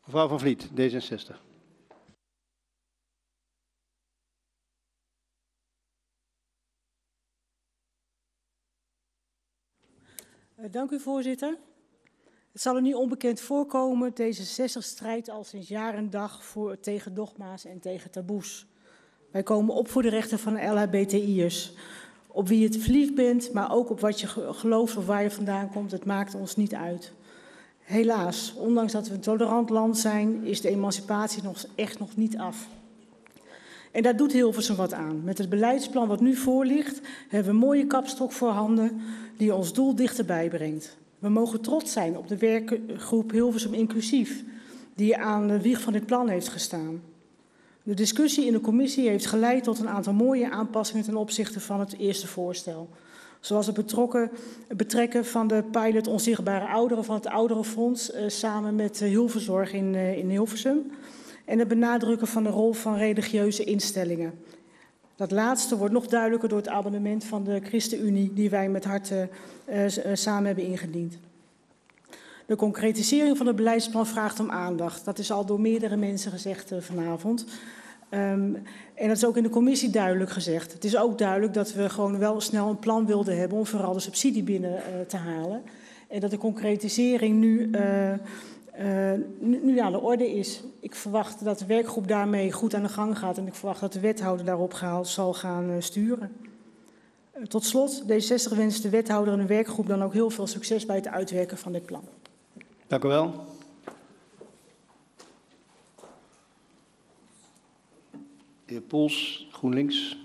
Mevrouw Van Vliet, D66. Dank u, voorzitter. Het zal u niet onbekend voorkomen, D66 strijdt al sinds jaar en dag tegen dogma's en tegen taboes. Wij komen op voor de rechten van de LHBTI'ers. Op wie je het verliefd bent, maar ook op wat je gelooft of waar je vandaan komt, het maakt ons niet uit. Helaas, ondanks dat we een tolerant land zijn, is de emancipatie echt nog niet af. En daar doet Hilversum wat aan. Met het beleidsplan wat nu voor ligt, hebben we een mooie kapstok voorhanden die ons doel dichterbij brengt. We mogen trots zijn op de werkgroep Hilversum Inclusief, die aan de wieg van dit plan heeft gestaan. De discussie in de commissie heeft geleid tot een aantal mooie aanpassingen ten opzichte van het eerste voorstel. Zoals het betrekken van de pilot Onzichtbare Ouderen van het Ouderenfonds samen met Hilverzorg in Hilversum. En het benadrukken van de rol van religieuze instellingen. Dat laatste wordt nog duidelijker door het amendement van de ChristenUnie die wij met hart samen hebben ingediend. De concretisering van het beleidsplan vraagt om aandacht. Dat is al door meerdere mensen gezegd vanavond. En dat is ook in de commissie duidelijk gezegd. Het is ook duidelijk dat we gewoon wel snel een plan wilden hebben om vooral de subsidie binnen te halen. En dat de concretisering nu aan de orde is. Ik verwacht dat de werkgroep daarmee goed aan de gang gaat en ik verwacht dat de wethouder daarop zal gaan sturen. Tot slot, D66 wenst de wethouder en de werkgroep dan ook heel veel succes bij het uitwerken van dit plan. Dank u wel. De heer Pols, GroenLinks.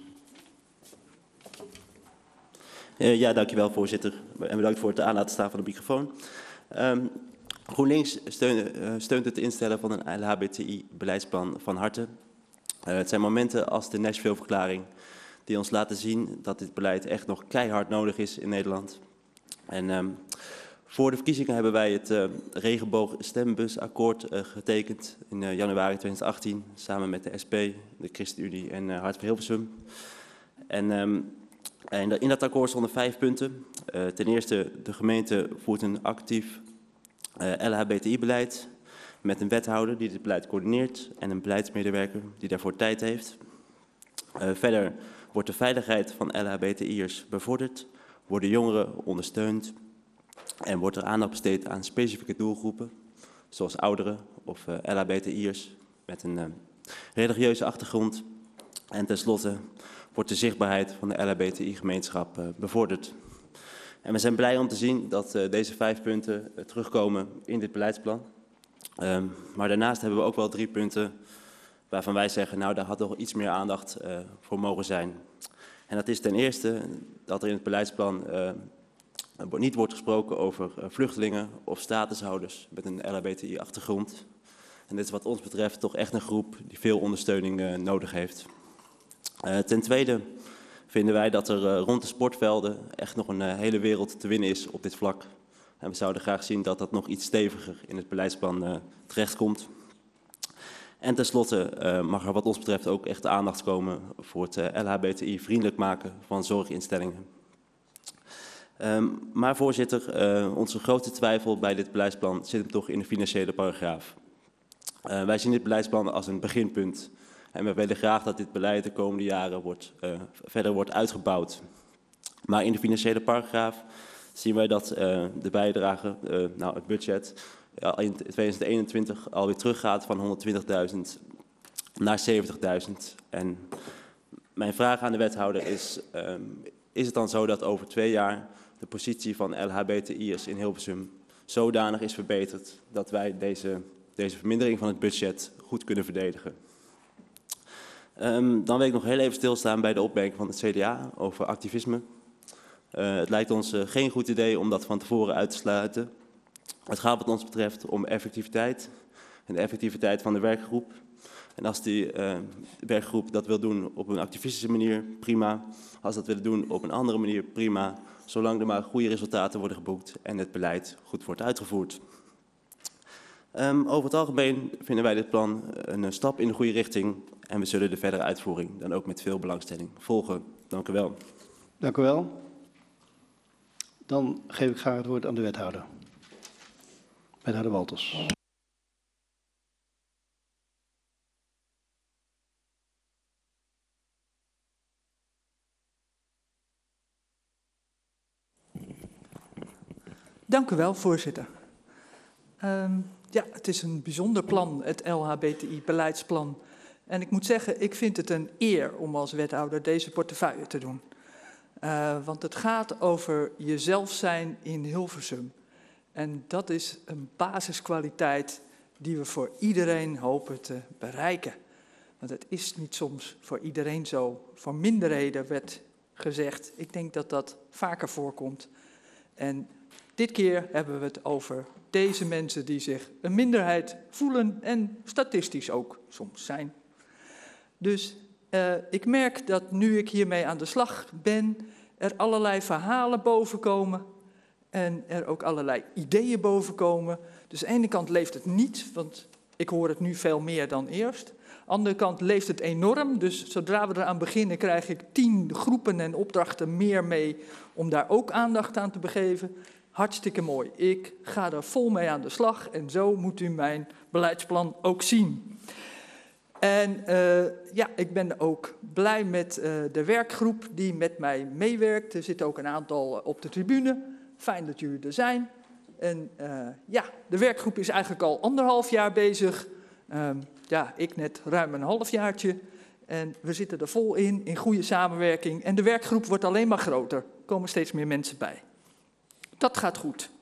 Ja, dank u wel, voorzitter. En bedankt voor het aanlaten staan van de microfoon. GroenLinks steunt het instellen van een LHBTI-beleidsplan van harte. Het zijn momenten als de Nashville-verklaring die ons laten zien dat dit beleid echt nog keihard nodig is in Nederland. En voor de verkiezingen hebben wij het regenboog stembusakkoord getekend in januari 2018 samen met de SP, de ChristenUnie en Hart voor Hilversum. En in dat akkoord stonden 5 punten. Ten eerste, de gemeente voert een actief LHBTI-beleid met een wethouder die dit beleid coördineert en een beleidsmedewerker die daarvoor tijd heeft. Verder wordt de veiligheid van LHBTI'ers bevorderd, worden jongeren ondersteund en wordt er aandacht besteed aan specifieke doelgroepen, zoals ouderen of LHBTI'ers met een religieuze achtergrond. En tenslotte wordt de zichtbaarheid van de LHBTI-gemeenschap bevorderd. En we zijn blij om te zien dat deze 5 punten terugkomen in dit beleidsplan. Maar daarnaast hebben we ook wel 3 punten waarvan wij zeggen, nou daar had nog iets meer aandacht voor mogen zijn. En dat is ten eerste dat er in het beleidsplan niet wordt gesproken over vluchtelingen of statushouders met een LHBTI-achtergrond. En dit is wat ons betreft toch echt een groep die veel ondersteuning nodig heeft. Ten tweede vinden wij dat er rond de sportvelden echt nog een hele wereld te winnen is op dit vlak. En we zouden graag zien dat dat nog iets steviger in het beleidsplan terechtkomt. En tenslotte mag er wat ons betreft ook echt aandacht komen voor het LHBTI-vriendelijk maken van zorginstellingen. Maar voorzitter, onze grootste twijfel bij dit beleidsplan zit hem toch in de financiële paragraaf. Wij zien dit beleidsplan als een beginpunt. En we willen graag dat dit beleid de komende jaren verder wordt uitgebouwd. Maar in de financiële paragraaf zien wij dat de bijdrage, het budget, in 2021 alweer teruggaat van 120.000 naar 70.000. En mijn vraag aan de wethouder is het dan zo dat over 2 jaar de positie van LHBTI'ers in Hilversum zodanig is verbeterd dat wij deze vermindering van het budget goed kunnen verdedigen? Dan wil ik nog heel even stilstaan bij de opmerking van het CDA over activisme. Het lijkt ons geen goed idee om dat van tevoren uit te sluiten. Het gaat wat ons betreft om effectiviteit en de effectiviteit van de werkgroep. En als die werkgroep dat wil doen op een activistische manier, prima. Als dat willen doen op een andere manier, prima. Zolang er maar goede resultaten worden geboekt en het beleid goed wordt uitgevoerd. Over het algemeen vinden wij dit plan een stap in de goede richting. En we zullen de verdere uitvoering dan ook met veel belangstelling volgen. Dank u wel. Dank u wel. Dan geef ik graag het woord aan de wethouder. Wethouder Walters. Dank u wel, voorzitter. Ja, het is een bijzonder plan, het LHBTI-beleidsplan. En ik moet zeggen, ik vind het een eer om als wethouder deze portefeuille te doen. Want het gaat over jezelf zijn in Hilversum. En dat is een basiskwaliteit die we voor iedereen hopen te bereiken. Want het is niet soms voor iedereen zo. Voor minderheden werd gezegd. Ik denk dat dat vaker voorkomt. En dit keer hebben we het over deze mensen die zich een minderheid voelen en statistisch ook soms zijn. Dus ik merk dat nu ik hiermee aan de slag ben, er allerlei verhalen bovenkomen en er ook allerlei ideeën bovenkomen. Dus aan de ene kant leeft het niet, want ik hoor het nu veel meer dan eerst. Aan de andere kant leeft het enorm, dus zodra we eraan beginnen krijg ik 10 groepen en opdrachten meer mee om daar ook aandacht aan te begeven. Hartstikke mooi. Ik ga er vol mee aan de slag en zo moet u mijn beleidsplan ook zien. En ja, ik ben ook blij met de werkgroep die met mij meewerkt. Er zitten ook een aantal op de tribune. Fijn dat jullie er zijn. En ja, de werkgroep is eigenlijk al 1,5 jaar bezig. Ja, ik net ruim een halfjaartje. En we zitten er vol in goede samenwerking. En de werkgroep wordt alleen maar groter. Er komen steeds meer mensen bij. Dat gaat goed.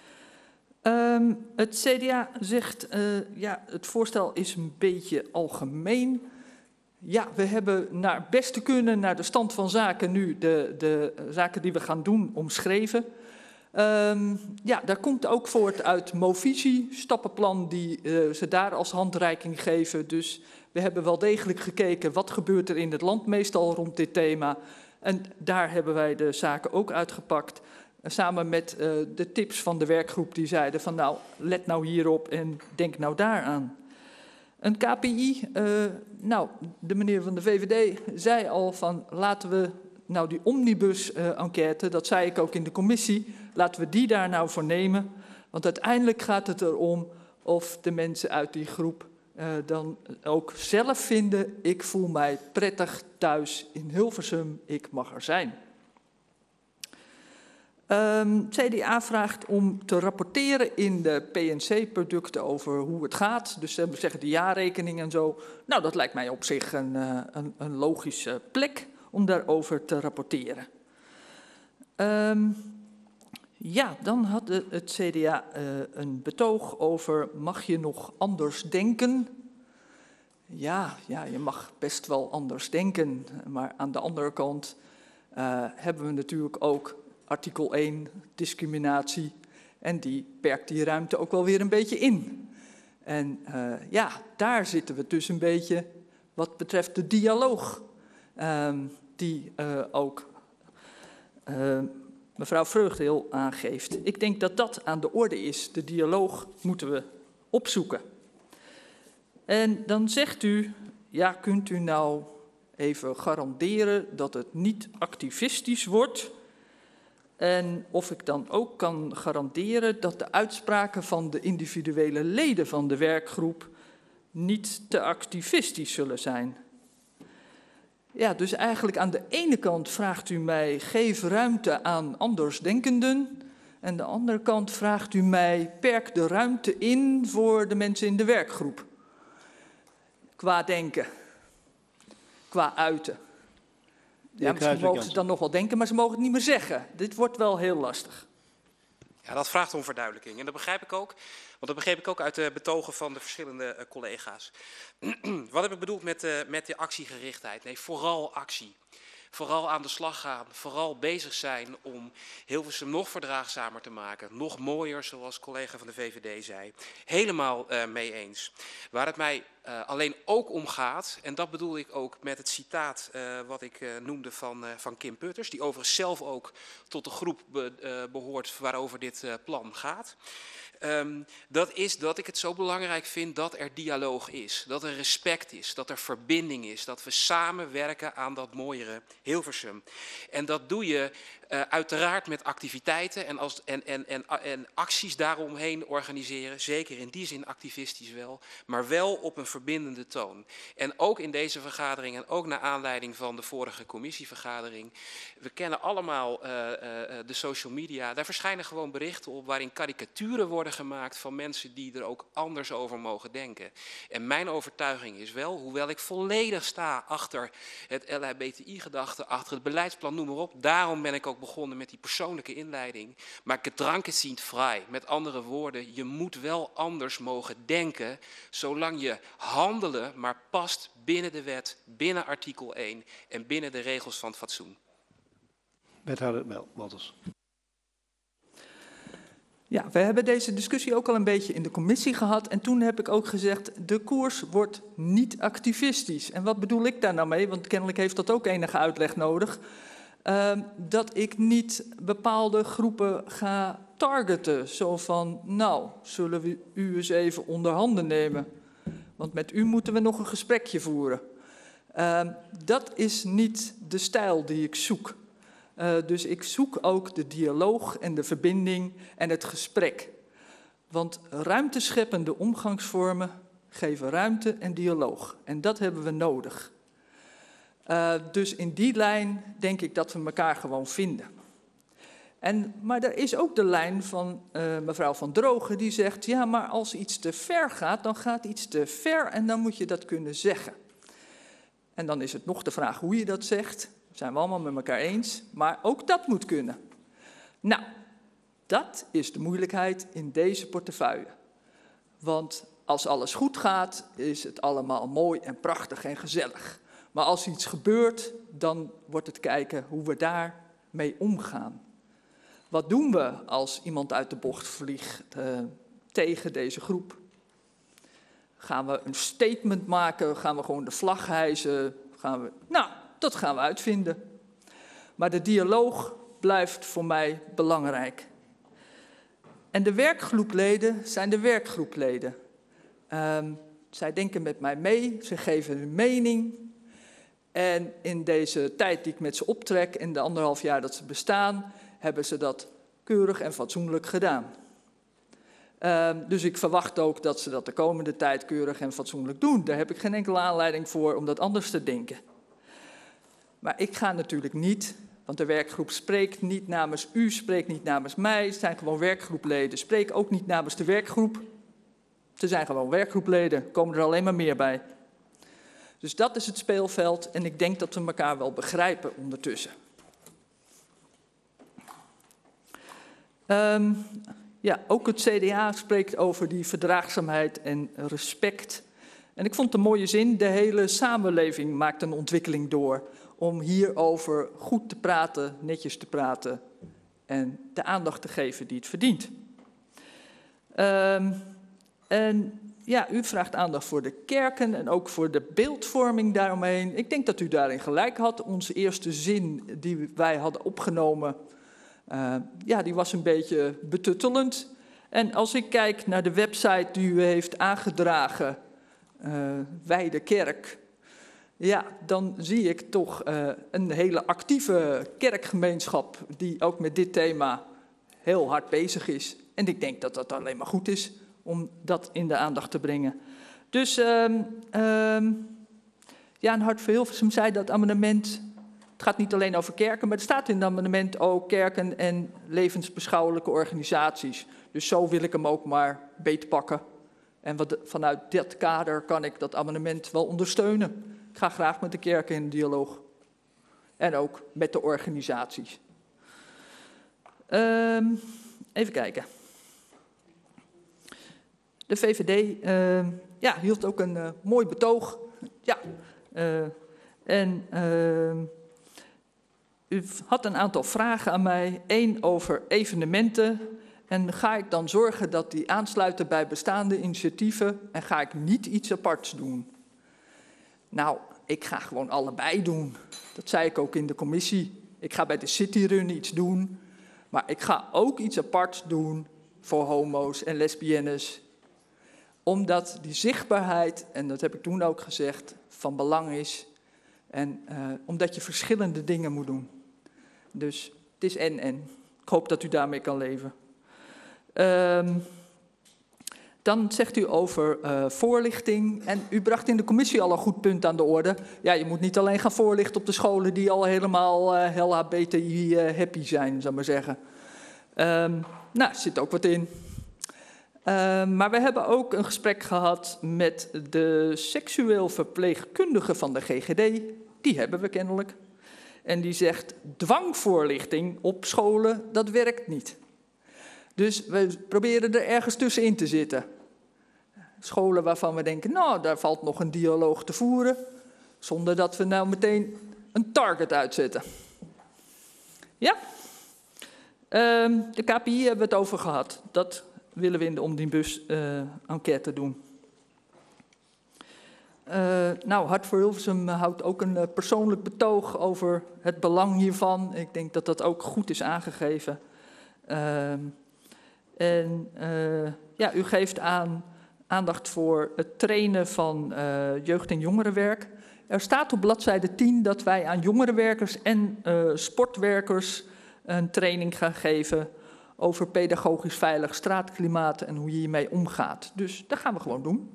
Het CDA zegt, ja, het voorstel is een beetje algemeen. Ja, we hebben naar beste kunnen, naar de stand van zaken nu, de zaken die we gaan doen, omschreven. Ja, daar komt ook voort uit Movisie, stappenplan die ze daar als handreiking geven. Dus we hebben wel degelijk gekeken wat gebeurt er in het land meestal rond dit thema. En daar hebben wij de zaken ook uitgepakt. Samen met de tips van de werkgroep die zeiden van nou, let nou hierop en denk nou daaraan. Een KPI, nou, de meneer van de VVD zei al van laten we nou die omnibus-enquête, dat zei ik ook in de commissie, laten we die daar nou voor nemen. Want uiteindelijk gaat het erom of de mensen uit die groep dan ook zelf vinden, ik voel mij prettig thuis in Hilversum, ik mag er zijn. CDA vraagt om te rapporteren in de PNC-producten over hoe het gaat. Dus we zeggen de jaarrekening en zo. Nou, dat lijkt mij op zich een logische plek om daarover te rapporteren. Ja, dan had het CDA een betoog over mag je nog anders denken? Ja, je mag best wel anders denken. Maar aan de andere kant hebben we natuurlijk ook artikel 1, discriminatie, en die perkt die ruimte ook wel weer een beetje in. En ja, daar zitten we dus een beetje wat betreft de dialoog, die ook mevrouw Vreugdeel aangeeft. Ik denk dat dat aan de orde is. De dialoog moeten we opzoeken. En dan zegt u, ja, kunt u nou even garanderen dat het niet activistisch wordt? En of ik dan ook kan garanderen dat de uitspraken van de individuele leden van de werkgroep niet te activistisch zullen zijn. Ja, dus eigenlijk aan de ene kant vraagt u mij, geef ruimte aan andersdenkenden. En aan de andere kant vraagt u mij, perk de ruimte in voor de mensen in de werkgroep. Qua denken, qua uiten. Ja, misschien mogen ze dan nog wel denken, maar ze mogen het niet meer zeggen. Dit wordt wel heel lastig. Ja, dat vraagt om verduidelijking. En dat begrijp ik ook, want dat begreep ik ook uit de betogen van de verschillende collega's. Wat heb ik bedoeld met de actiegerichtheid? Nee, vooral actie. Vooral aan de slag gaan, vooral bezig zijn om Hilversum nog verdraagzamer te maken. Nog mooier, zoals collega van de VVD zei. Helemaal mee eens. Waar het mij alleen ook om gaat, en dat bedoel ik ook met het citaat wat ik noemde van Kim Putters, die overigens zelf ook tot de groep behoort waarover dit plan gaat. Dat is dat ik het zo belangrijk vind dat er dialoog is, dat er respect is, dat er verbinding is, dat we samenwerken aan dat mooiere Hilversum. En dat doe je Uiteraard met activiteiten en acties daaromheen organiseren. Zeker in die zin activistisch wel. Maar wel op een verbindende toon. En ook in deze vergadering en ook naar aanleiding van de vorige commissievergadering. We kennen allemaal de social media. Daar verschijnen gewoon berichten op waarin karikaturen worden gemaakt van mensen die er ook anders over mogen denken. En mijn overtuiging is wel, hoewel ik volledig sta achter het LHBTI-gedachte, achter het beleidsplan, noem maar op. Daarom ben ik ook begonnen met die persoonlijke inleiding. Maar Gedanken sind vrij. Met andere woorden, je moet wel anders mogen denken, zolang je handelen maar past binnen de wet, binnen artikel 1 en binnen de regels van het fatsoen. Wethouder Wolters. Ja, we hebben deze discussie ook al een beetje in de commissie gehad. En toen heb ik ook gezegd, de koers wordt niet activistisch. En wat bedoel ik daar nou mee? Want kennelijk heeft dat ook enige uitleg nodig. Dat ik niet bepaalde groepen ga targeten. Zo van, nou, zullen we u eens even onder handen nemen? Want met u moeten we nog een gesprekje voeren. Dat is niet de stijl die ik zoek. Dus ik zoek ook de dialoog en de verbinding en het gesprek. Want ruimtescheppende omgangsvormen geven ruimte en dialoog. En dat hebben we nodig. Dus in die lijn denk ik dat we elkaar gewoon vinden. Maar er is ook de lijn van mevrouw Van Drogen die zegt, ja, maar als iets te ver gaat, dan gaat iets te ver en dan moet je dat kunnen zeggen. En dan is het nog de vraag hoe je dat zegt. Zijn we allemaal met elkaar eens, maar ook dat moet kunnen. Nou, dat is de moeilijkheid in deze portefeuille. Want als alles goed gaat, is het allemaal mooi en prachtig en gezellig. Maar als iets gebeurt, dan wordt het kijken hoe we daarmee omgaan. Wat doen we als iemand uit de bocht vliegt tegen deze groep? Gaan we een statement maken? Gaan we gewoon de vlag hijsen? Nou, dat gaan we uitvinden. Maar de dialoog blijft voor mij belangrijk. En de werkgroepleden zijn de werkgroepleden. Zij denken met mij mee, ze geven hun mening. En in deze tijd die ik met ze optrek, in de 1,5 jaar dat ze bestaan, hebben ze dat keurig en fatsoenlijk gedaan. Dus ik verwacht ook dat ze dat de komende tijd keurig en fatsoenlijk doen. Daar heb ik geen enkele aanleiding voor om dat anders te denken. Maar ik ga natuurlijk niet, want de werkgroep spreekt niet namens u, spreekt niet namens mij. Het zijn gewoon werkgroepleden. Spreek ook niet namens de werkgroep. Ze zijn gewoon werkgroepleden, komen er alleen maar meer bij. Dus dat is het speelveld en ik denk dat we elkaar wel begrijpen ondertussen. Ja, ook het CDA spreekt over die verdraagzaamheid en respect. En ik vond het een mooie zin, de hele samenleving maakt een ontwikkeling door om hierover goed te praten, netjes te praten en de aandacht te geven die het verdient. En ja, u vraagt aandacht voor de kerken en ook voor de beeldvorming daaromheen. Ik denk dat u daarin gelijk had. Onze eerste zin die wij hadden opgenomen, ja, die was een beetje betuttelend. En als ik kijk naar de website die u heeft aangedragen, Wij de Kerk, ja, dan zie ik toch een hele actieve kerkgemeenschap die ook met dit thema heel hard bezig is. En ik denk dat dat alleen maar goed is om dat in de aandacht te brengen. Dus Jaan Hart van Hilversum zei dat amendement, het gaat niet alleen over kerken, maar er staat in het amendement ook kerken en levensbeschouwelijke organisaties. Dus zo wil ik hem ook maar beetpakken. En vanuit dat kader kan ik dat amendement wel ondersteunen. Ik ga graag met de kerken in dialoog. En ook met de organisaties. Even kijken. De VVD ja, hield ook een mooi betoog. Ja, u had een aantal vragen aan mij. 1 over evenementen. En ga ik dan zorgen dat die aansluiten bij bestaande initiatieven? En ga ik niet iets aparts doen? Nou, ik ga gewoon allebei doen. Dat zei ik ook in de commissie. Ik ga bij de Cityrun iets doen. Maar ik ga ook iets aparts doen voor homo's en lesbiennes. Omdat die zichtbaarheid, en dat heb ik toen ook gezegd, van belang is. En omdat je verschillende dingen moet doen. Dus Het is en. Ik hoop dat u daarmee kan leven. Dan zegt u over voorlichting. En u bracht in de commissie al een goed punt aan de orde. Ja, je moet niet alleen gaan voorlichten op de scholen die al helemaal LHBTI-happy zijn, zou ik maar zeggen. Nou, er zit ook wat in. Maar we hebben ook een gesprek gehad met de seksueel verpleegkundige van de GGD. Die hebben we kennelijk. En die zegt, dwangvoorlichting op scholen, dat werkt niet. Dus we proberen er ergens tussenin te zitten. Scholen waarvan we denken, nou, daar valt nog een dialoog te voeren. Zonder dat we nou meteen een target uitzetten. Ja? De KPI hebben we het over gehad. Dat willen we in de omnibus enquête doen. Nou, Hart voor Hilversum houdt ook een persoonlijk betoog over het belang hiervan. Ik denk dat dat ook goed is aangegeven. Ja, u geeft aandacht voor het trainen van jeugd- en jongerenwerk. Er staat op bladzijde 10 dat wij aan jongerenwerkers en sportwerkers een training gaan geven over pedagogisch veilig straatklimaat en hoe je hiermee omgaat. Dus dat gaan we gewoon doen.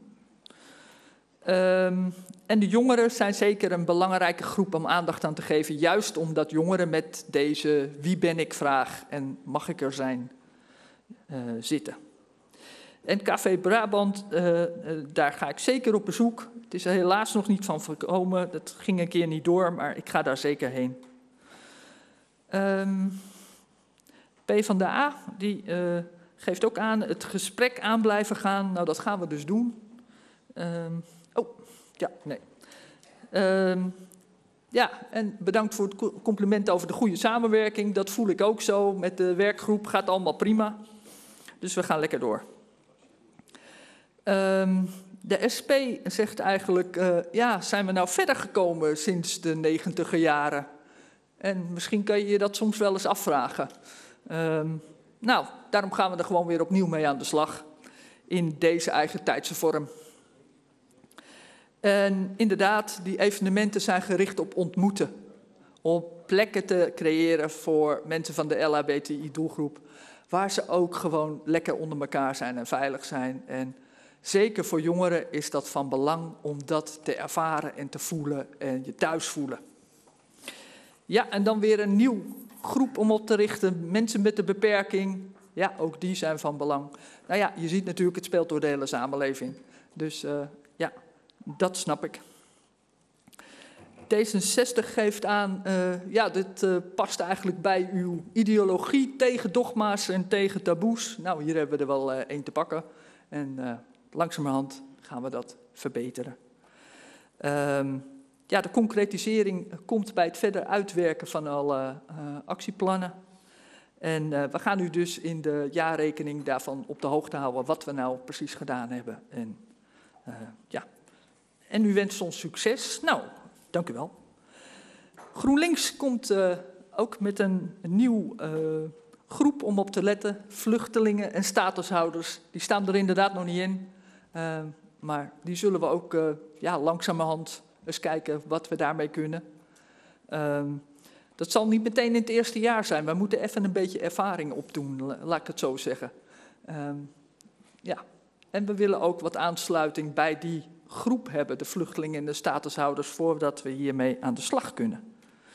En de jongeren zijn zeker een belangrijke groep om aandacht aan te geven, juist omdat jongeren met deze wie ben ik vraag en mag ik er zijn zitten. En Café Brabant, daar ga ik zeker op bezoek. Het is er helaas nog niet van gekomen, dat ging een keer niet door, maar ik ga daar zeker heen. PvdA, die geeft ook aan het gesprek aan blijven gaan. Nou, dat gaan we dus doen. Ja, en bedankt voor het compliment over de goede samenwerking. Dat voel ik ook zo. Met de werkgroep gaat allemaal prima. Dus we gaan lekker door. De SP zegt eigenlijk, ja, zijn we nou verder gekomen sinds de 90er jaren? En misschien kan je je dat soms wel eens afvragen. Nou, daarom gaan we er gewoon weer opnieuw mee aan de slag. In deze eigen tijdse vorm. En inderdaad, die evenementen zijn gericht op ontmoeten. Om plekken te creëren voor mensen van de LHBTI-doelgroep. Waar ze ook gewoon lekker onder elkaar zijn en veilig zijn. En zeker voor jongeren is dat van belang om dat te ervaren en te voelen en je thuis voelen. Ja, en dan weer een nieuw groep om op te richten. Mensen met een beperking. Ja, ook die zijn van belang. Nou ja, je ziet natuurlijk, het speelt door de hele samenleving. Dus ja, dat snap ik. D66 geeft aan, ja, dit past eigenlijk bij uw ideologie tegen dogma's en tegen taboes. Nou, hier hebben we er wel één te pakken. En langzamerhand gaan we dat verbeteren. Ja, de concretisering komt bij het verder uitwerken van alle actieplannen. En we gaan u dus in de jaarrekening daarvan op de hoogte houden wat we nou precies gedaan hebben. En ja, en u wenst ons succes. Nou, dank u wel. GroenLinks komt ook met een nieuw groep om op te letten. Vluchtelingen en statushouders, die staan er inderdaad nog niet in. Maar die zullen we ook ja, langzamerhand eens kijken wat we daarmee kunnen. Dat zal niet meteen in het eerste jaar zijn. We moeten even een beetje ervaring opdoen, laat ik het zo zeggen. Ja. En we willen ook wat aansluiting bij die groep hebben, de vluchtelingen en de statushouders, voordat we hiermee aan de slag kunnen.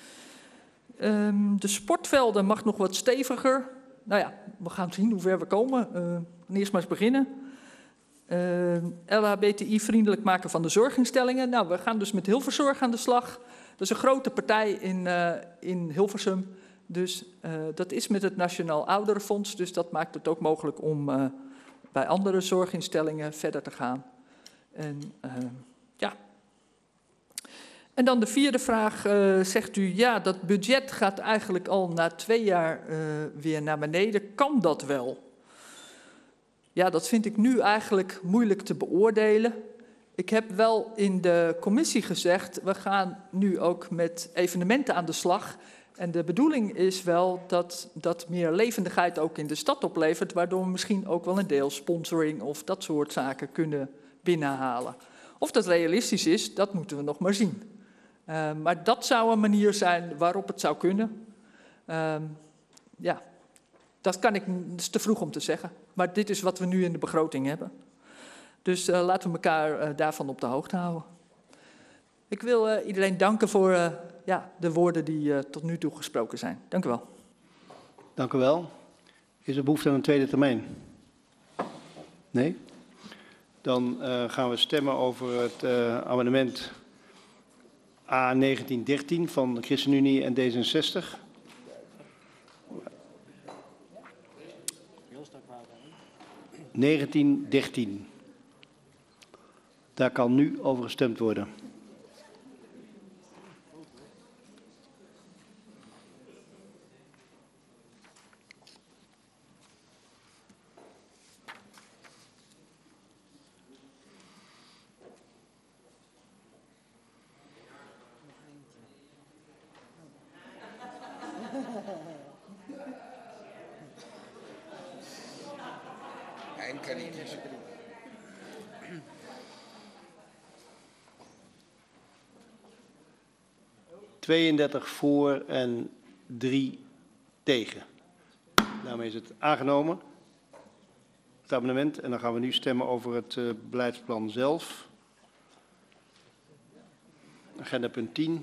De sportvelden mag nog wat steviger. Nou ja, we gaan zien hoe ver we komen. Eerst maar eens beginnen. LHBTI-vriendelijk maken van de zorginstellingen. Nou, we gaan dus met Hilverzorg aan de slag. Dat is een grote partij in Hilversum. Dus dat is met het Nationaal Ouderenfonds. Dus dat maakt het ook mogelijk om bij andere zorginstellingen verder te gaan. En ja. En dan de vierde vraag. Zegt u, ja, dat budget gaat eigenlijk al na 2 jaar weer naar beneden. Kan dat wel? Ja, dat vind ik nu eigenlijk moeilijk te beoordelen. Ik heb wel in de commissie gezegd, we gaan nu ook met evenementen aan de slag. En de bedoeling is wel dat dat meer levendigheid ook in de stad oplevert, waardoor we misschien ook wel een deel sponsoring of dat soort zaken kunnen binnenhalen. Of dat realistisch is, dat moeten we nog maar zien. Maar dat zou een manier zijn waarop het zou kunnen. ja, dat is te vroeg om te zeggen. Maar dit is wat we nu in de begroting hebben. Dus laten we elkaar daarvan op de hoogte houden. Ik wil iedereen danken voor de woorden die tot nu toe gesproken zijn. Dank u wel. Dank u wel. Is er behoefte aan een tweede termijn? Nee? Dan gaan we stemmen over het amendement A1913 van de ChristenUnie en D66. (1913). Daar kan nu over gestemd worden. En kan niet kiezen. 32 voor en 3 tegen. Daarmee is het aangenomen, het amendement. En dan gaan we nu stemmen over het beleidsplan zelf. Agenda punt 10.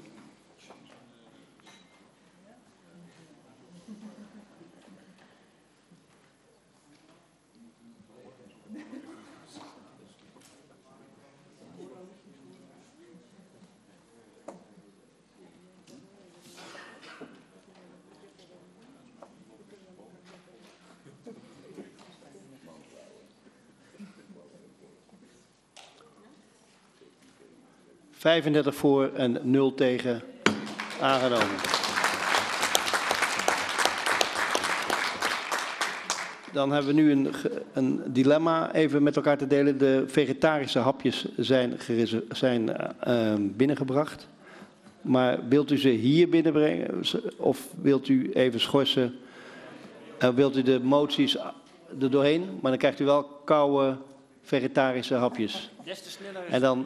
...35 voor en 0 tegen, aangenomen. Dan hebben we nu een dilemma even met elkaar te delen. De vegetarische hapjes zijn binnengebracht. Maar wilt u ze hier binnenbrengen of wilt u even schorsen? Wilt u de moties er doorheen? Maar dan krijgt u wel koude vegetarische hapjes. En dan